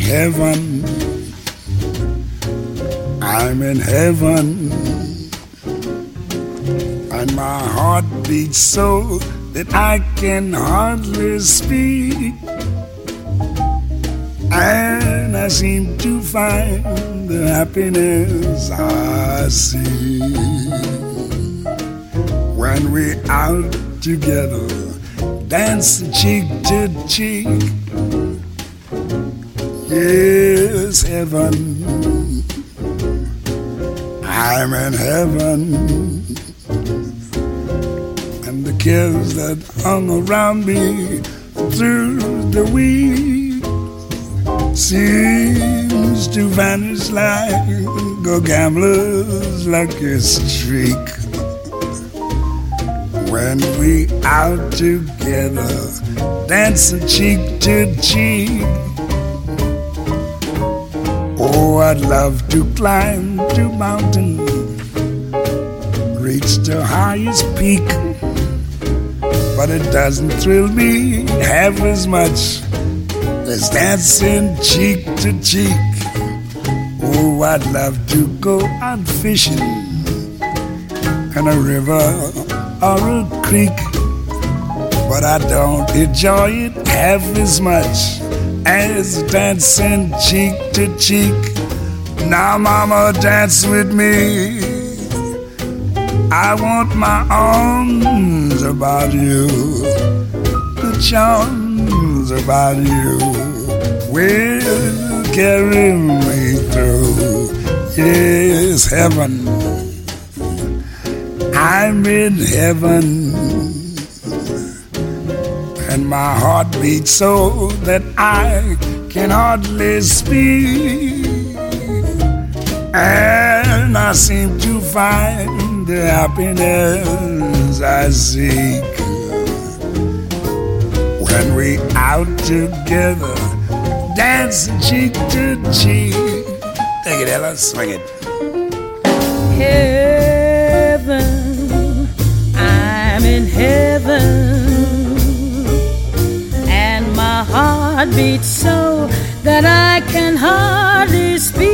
heaven. I'm in heaven. And my heart beats so that I can hardly speak. And I seem to find the happiness I see when we're out together, dancing cheek to cheek. Yes, heaven, I'm in heaven. And the cares that hung around me through the week seems to vanish like a gambler's lucky streak. When we out together, dancing cheek to cheek. Oh, I'd love to climb to mountain, reach the highest peak, but it doesn't thrill me half as much as dancing cheek to cheek. Oh, I'd love to go out fishing in a river or a creek, but I don't enjoy it half as much as dancing cheek to cheek. Now, mama, dance with me. I want my arms about you, the charms about you will carry me through. Yes, heaven, I'm in heaven. And my heart beats so that I can hardly speak. And I seem to find the happiness I seek when we out together, dancing cheek to cheek. Take it, Ella, swing it. Heaven, I'm in heaven. My heart beats so that I can hardly speak,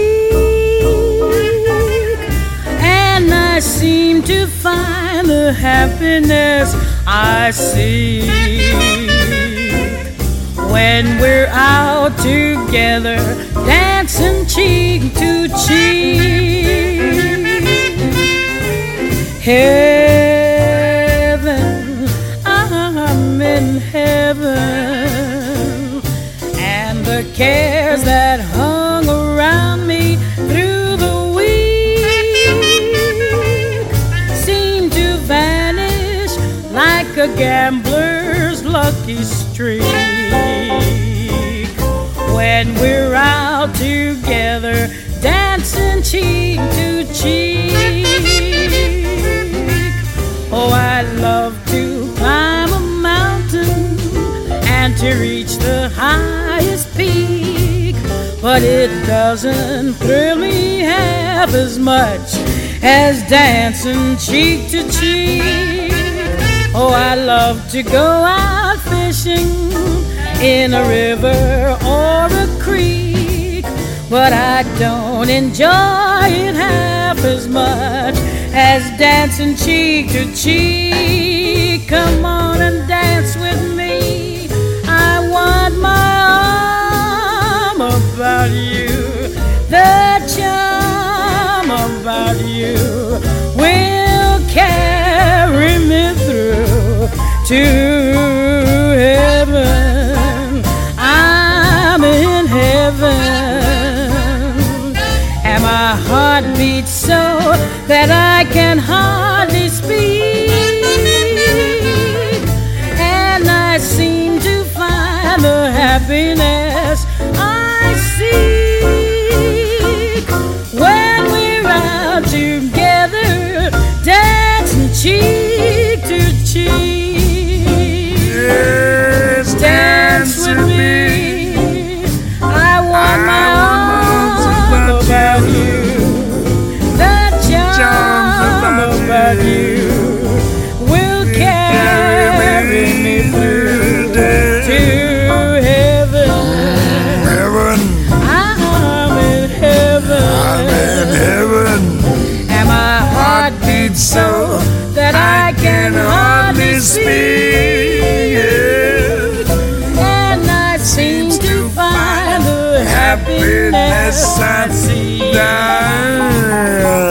and I seem to find the happiness I seek when we're out together, dancing cheek to cheek. Heaven, I'm in heaven. The cares that hung around me through the week seem to vanish like a gambler's lucky streak when we're out together, dancing cheek to cheek. Oh, I'd love to climb a mountain and to reach the highest peak, but it doesn't thrill me half as much as dancing cheek to cheek. Oh, I love to go out fishing in a river or a creek, but I don't enjoy it half as much as dancing cheek to cheek. Come on and dance with me. I want my arm about you, the charm about you will carry me through to heaven. I'm in heaven, and my heart beats so that I can hardly speak, and I seem to find the happiness I seek when we're out together, dancing cheek to cheek. Yes, dance with me. I want my arms about you, the charm about you will carry me through to heaven. sweet so that I can hardly speak. And I seem to find the happiness I see.